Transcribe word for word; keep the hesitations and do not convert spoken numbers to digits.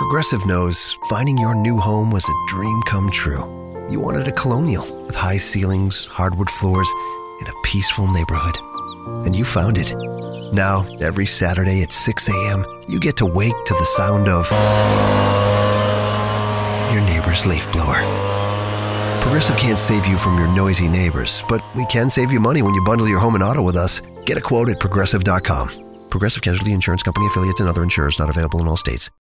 Progressive knows finding your new home was a dream come true. You wanted a Colonial with high ceilings, hardwood floors, and a peaceful neighborhood. And you found it. Now, every Saturday at six a.m., you get to wake to the sound of your neighbor's leaf blower. Progressive can't save you from your noisy neighbors, but we can save you money when you bundle your home and auto with us. Get a quote at Progressive dot com. Progressive Casualty Insurance Company affiliates and other insurers not available in all states.